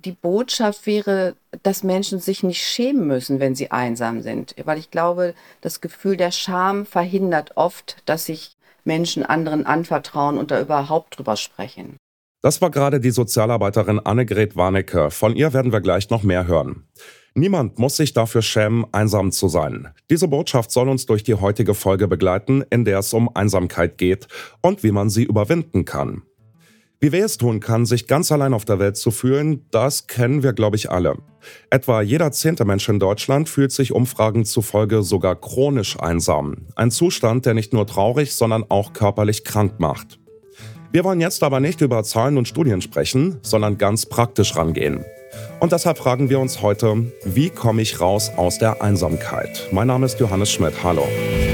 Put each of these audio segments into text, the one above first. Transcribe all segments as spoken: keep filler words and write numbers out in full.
die Botschaft wäre, dass Menschen sich nicht schämen müssen, wenn sie einsam sind. Weil ich glaube, das Gefühl der Scham verhindert oft, dass sich Menschen anderen anvertrauen und da überhaupt drüber sprechen. Das war gerade die Sozialarbeiterin Annegret Warnecke. Von ihr werden wir gleich noch mehr hören. Niemand muss sich dafür schämen, einsam zu sein. Diese Botschaft soll uns durch die heutige Folge begleiten, in der es um Einsamkeit geht und wie man sie überwinden kann. Wie weh es tun kann, sich ganz allein auf der Welt zu fühlen, das kennen wir, glaube ich, alle. Etwa jeder zehnte Mensch in Deutschland fühlt sich Umfragen zufolge sogar chronisch einsam. Ein Zustand, der nicht nur traurig, sondern auch körperlich krank macht. Wir wollen jetzt aber nicht über Zahlen und Studien sprechen, sondern ganz praktisch rangehen. Und deshalb fragen wir uns heute, wie komme ich raus aus der Einsamkeit? Mein Name ist Johannes Schmidt. Hallo.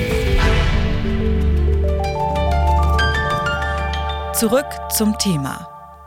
Zurück zum Thema.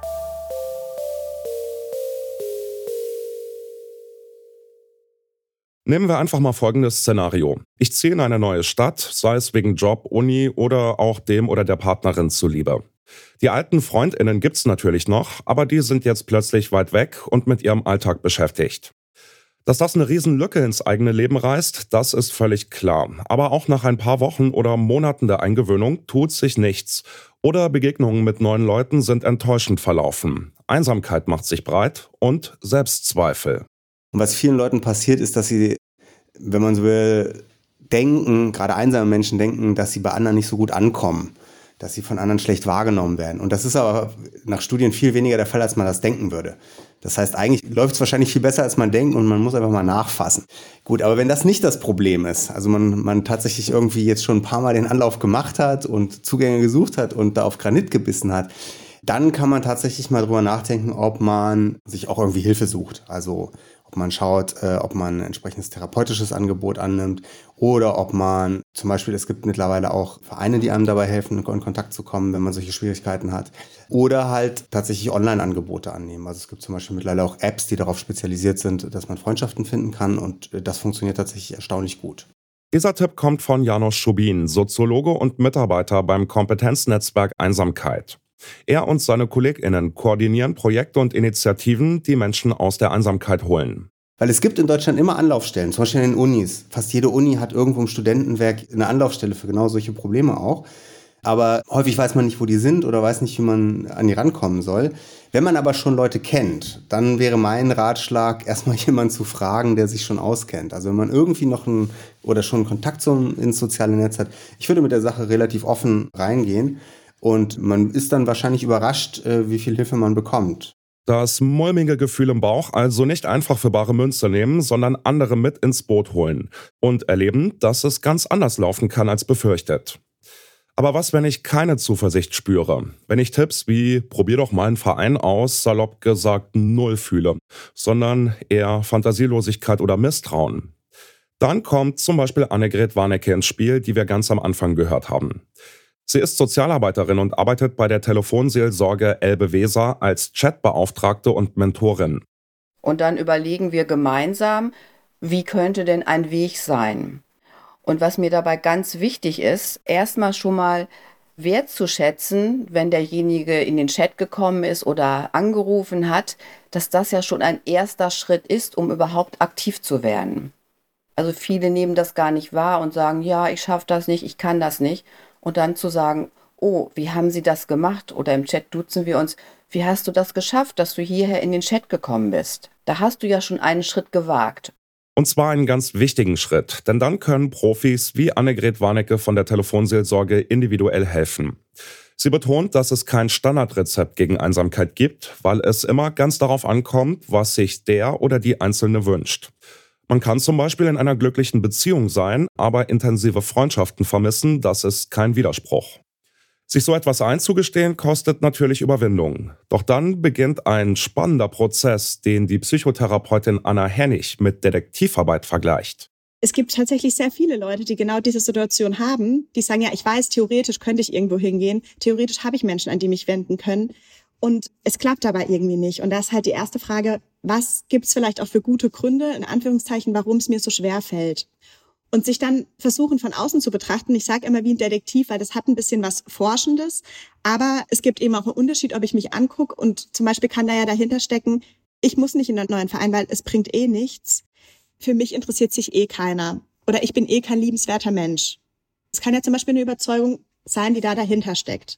Nehmen wir einfach mal folgendes Szenario. Ich ziehe in eine neue Stadt, sei es wegen Job, Uni oder auch dem oder der Partnerin zuliebe. Die alten FreundInnen gibt's natürlich noch, aber die sind jetzt plötzlich weit weg und mit ihrem Alltag beschäftigt. Dass das eine Riesenlücke ins eigene Leben reißt, das ist völlig klar. Aber auch nach ein paar Wochen oder Monaten der Eingewöhnung tut sich nichts. Oder Begegnungen mit neuen Leuten sind enttäuschend verlaufen. Einsamkeit macht sich breit und Selbstzweifel. Und was vielen Leuten passiert, ist, dass sie, wenn man so will, denken, gerade einsame Menschen denken, dass sie bei anderen nicht so gut ankommen, dass sie von anderen schlecht wahrgenommen werden. Und das ist aber nach Studien viel weniger der Fall, als man das denken würde. Das heißt, eigentlich läuft es wahrscheinlich viel besser, als man denkt und man muss einfach mal nachfassen. Gut, aber wenn das nicht das Problem ist, also man, man tatsächlich irgendwie jetzt schon ein paar Mal den Anlauf gemacht hat und Zugänge gesucht hat und da auf Granit gebissen hat, dann kann man tatsächlich mal drüber nachdenken, ob man sich auch irgendwie Hilfe sucht. Also ob man schaut, äh, ob man ein entsprechendes therapeutisches Angebot annimmt oder ob man zum Beispiel, es gibt mittlerweile auch Vereine, die einem dabei helfen, in Kontakt zu kommen, wenn man solche Schwierigkeiten hat. Oder halt tatsächlich Online-Angebote annehmen. Also es gibt zum Beispiel mittlerweile auch Apps, die darauf spezialisiert sind, dass man Freundschaften finden kann und das funktioniert tatsächlich erstaunlich gut. Dieser Tipp kommt von Janos Schubin, Soziologe und Mitarbeiter beim Kompetenznetzwerk Einsamkeit. Er und seine KollegInnen koordinieren Projekte und Initiativen, die Menschen aus der Einsamkeit holen. Weil es gibt in Deutschland immer Anlaufstellen, zum Beispiel in den Unis. Fast jede Uni hat irgendwo im Studentenwerk eine Anlaufstelle für genau solche Probleme auch. Aber häufig weiß man nicht, wo die sind oder weiß nicht, wie man an die rankommen soll. Wenn man aber schon Leute kennt, dann wäre mein Ratschlag, erstmal jemanden zu fragen, der sich schon auskennt. Also wenn man irgendwie noch einen oder schon einen Kontakt zum, ins soziale Netz hat, ich würde mit der Sache relativ offen reingehen. Und man ist dann wahrscheinlich überrascht, wie viel Hilfe man bekommt. Das mulmige Gefühl im Bauch also nicht einfach für bare Münze nehmen, sondern andere mit ins Boot holen und erleben, dass es ganz anders laufen kann als befürchtet. Aber was, wenn ich keine Zuversicht spüre? Wenn ich Tipps wie probier doch mal einen Verein aus, salopp gesagt null fühle, sondern eher Fantasielosigkeit oder Misstrauen? Dann kommt zum Beispiel Annegret Warnecke ins Spiel, die wir ganz am Anfang gehört haben. Sie ist Sozialarbeiterin und arbeitet bei der Telefonseelsorge Elbe-Weser als Chatbeauftragte und Mentorin. Und dann überlegen wir gemeinsam, wie könnte denn ein Weg sein? Und was mir dabei ganz wichtig ist, erstmal schon mal wertzuschätzen, wenn derjenige in den Chat gekommen ist oder angerufen hat, dass das ja schon ein erster Schritt ist, um überhaupt aktiv zu werden. Also viele nehmen das gar nicht wahr und sagen, ja, ich schaffe das nicht, ich kann das nicht. Und dann zu sagen, oh, wie haben Sie das gemacht? Oder im Chat duzen wir uns, wie hast du das geschafft, dass du hierher in den Chat gekommen bist? Da hast du ja schon einen Schritt gewagt. Und zwar einen ganz wichtigen Schritt, denn dann können Profis wie Annegret Warnecke von der Telefonseelsorge individuell helfen. Sie betont, dass es kein Standardrezept gegen Einsamkeit gibt, weil es immer ganz darauf ankommt, was sich der oder die Einzelne wünscht. Man kann zum Beispiel in einer glücklichen Beziehung sein, aber intensive Freundschaften vermissen, das ist kein Widerspruch. Sich so etwas einzugestehen, kostet natürlich Überwindung. Doch dann beginnt ein spannender Prozess, den die Psychotherapeutin Anna Hennig mit Detektivarbeit vergleicht. Es gibt tatsächlich sehr viele Leute, die genau diese Situation haben, die sagen, ja, ich weiß, theoretisch könnte ich irgendwo hingehen, theoretisch habe ich Menschen, an die mich wenden können. Und es klappt aber irgendwie nicht. Und da ist halt die erste Frage, was gibt's vielleicht auch für gute Gründe, in Anführungszeichen, warum es mir so schwer fällt? Und sich dann versuchen, von außen zu betrachten. Ich sage immer wie ein Detektiv, weil das hat ein bisschen was Forschendes. Aber es gibt eben auch einen Unterschied, ob ich mich angucke. Und zum Beispiel kann da ja dahinter stecken, ich muss nicht in einen neuen Verein, weil es bringt eh nichts. Für mich interessiert sich eh keiner. Oder ich bin eh kein liebenswerter Mensch. Es kann ja zum Beispiel eine Überzeugung sein, die da dahinter steckt.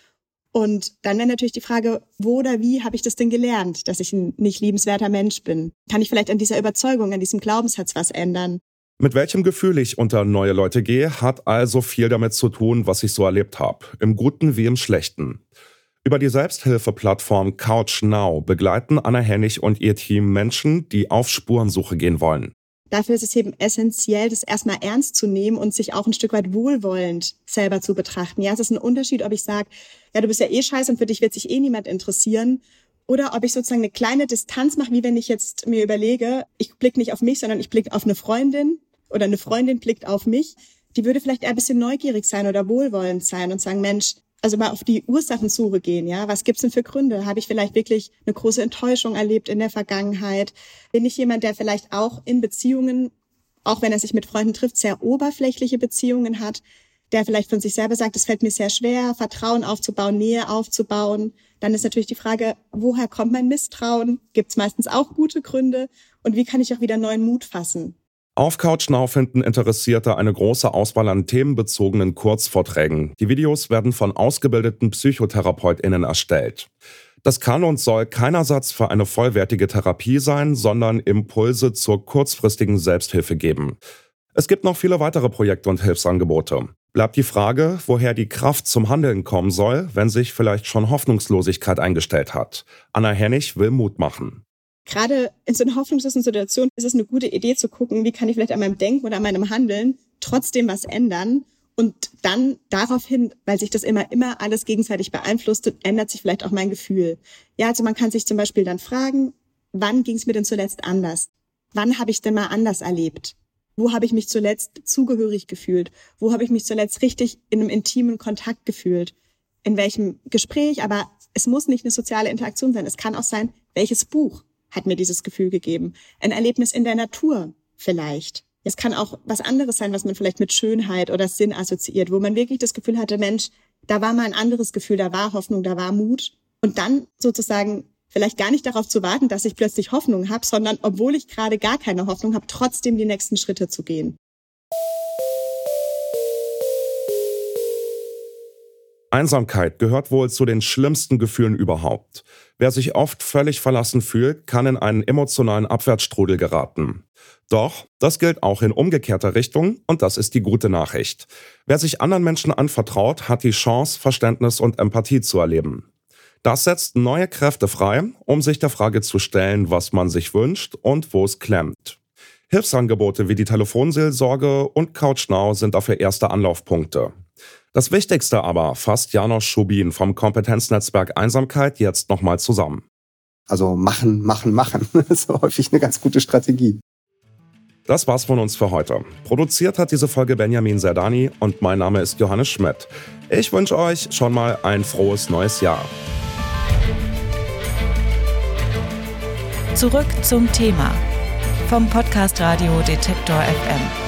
Und dann wäre natürlich die Frage, wo oder wie habe ich das denn gelernt, dass ich ein nicht liebenswerter Mensch bin? Kann ich vielleicht an dieser Überzeugung, an diesem Glaubenssatz was ändern? Mit welchem Gefühl ich unter neue Leute gehe, hat also viel damit zu tun, was ich so erlebt habe, im Guten wie im Schlechten. Über die Selbsthilfeplattform CouchNow begleiten Anna Hennig und ihr Team Menschen, die auf Spurensuche gehen wollen. Dafür ist es eben essentiell, das erstmal ernst zu nehmen und sich auch ein Stück weit wohlwollend selber zu betrachten. Ja, es ist ein Unterschied, ob ich sage, ja, du bist ja eh scheiße und für dich wird sich eh niemand interessieren. Oder ob ich sozusagen eine kleine Distanz mache, wie wenn ich jetzt mir überlege, ich blicke nicht auf mich, sondern ich blicke auf eine Freundin oder eine Freundin blickt auf mich. Die würde vielleicht eher ein bisschen neugierig sein oder wohlwollend sein und sagen, Mensch, also mal auf die Ursachensuche gehen, ja. Was gibt's denn für Gründe? Habe ich vielleicht wirklich eine große Enttäuschung erlebt in der Vergangenheit? Bin ich jemand, der vielleicht auch in Beziehungen, auch wenn er sich mit Freunden trifft, sehr oberflächliche Beziehungen hat, der vielleicht von sich selber sagt, es fällt mir sehr schwer, Vertrauen aufzubauen, Nähe aufzubauen? Dann ist natürlich die Frage, woher kommt mein Misstrauen? Gibt's meistens auch gute Gründe? Und wie kann ich auch wieder neuen Mut fassen? Auf CouchNow finden Interessierte eine große Auswahl an themenbezogenen Kurzvorträgen. Die Videos werden von ausgebildeten PsychotherapeutInnen erstellt. Das kann und soll kein Ersatz für eine vollwertige Therapie sein, sondern Impulse zur kurzfristigen Selbsthilfe geben. Es gibt noch viele weitere Projekte und Hilfsangebote. Bleibt die Frage, woher die Kraft zum Handeln kommen soll, wenn sich vielleicht schon Hoffnungslosigkeit eingestellt hat. Anna Hennig will Mut machen. Gerade in so einer hoffnungslosen Situation ist es eine gute Idee zu gucken, wie kann ich vielleicht an meinem Denken oder an meinem Handeln trotzdem was ändern und dann daraufhin, weil sich das immer, immer alles gegenseitig beeinflusst, ändert sich vielleicht auch mein Gefühl. Ja, also man kann sich zum Beispiel dann fragen, wann ging es mir denn zuletzt anders? Wann habe ich denn mal anders erlebt? Wo habe ich mich zuletzt zugehörig gefühlt? Wo habe ich mich zuletzt richtig in einem intimen Kontakt gefühlt? In welchem Gespräch? Aber es muss nicht eine soziale Interaktion sein. Es kann auch sein, welches Buch hat mir dieses Gefühl gegeben. Ein Erlebnis in der Natur vielleicht. Es kann auch was anderes sein, was man vielleicht mit Schönheit oder Sinn assoziiert, wo man wirklich das Gefühl hatte, Mensch, da war mal ein anderes Gefühl, da war Hoffnung, da war Mut. Und dann sozusagen vielleicht gar nicht darauf zu warten, dass ich plötzlich Hoffnung habe, sondern obwohl ich gerade gar keine Hoffnung habe, trotzdem die nächsten Schritte zu gehen. Einsamkeit gehört wohl zu den schlimmsten Gefühlen überhaupt. Wer sich oft völlig verlassen fühlt, kann in einen emotionalen Abwärtsstrudel geraten. Doch, das gilt auch in umgekehrter Richtung und das ist die gute Nachricht. Wer sich anderen Menschen anvertraut, hat die Chance, Verständnis und Empathie zu erleben. Das setzt neue Kräfte frei, um sich der Frage zu stellen, was man sich wünscht und wo es klemmt. Hilfsangebote wie die Telefonseelsorge und CouchNow sind dafür erste Anlaufpunkte. Das Wichtigste aber fasst Janosch Schubin vom Kompetenznetzwerk Einsamkeit jetzt nochmal zusammen. Also machen, machen, machen. Das ist häufig eine ganz gute Strategie. Das war's von uns für heute. Produziert hat diese Folge Benjamin Serdani und mein Name ist Johannes Schmidt. Ich wünsche euch schon mal ein frohes neues Jahr. Zurück zum Thema vom Podcast Radio Detektor F M.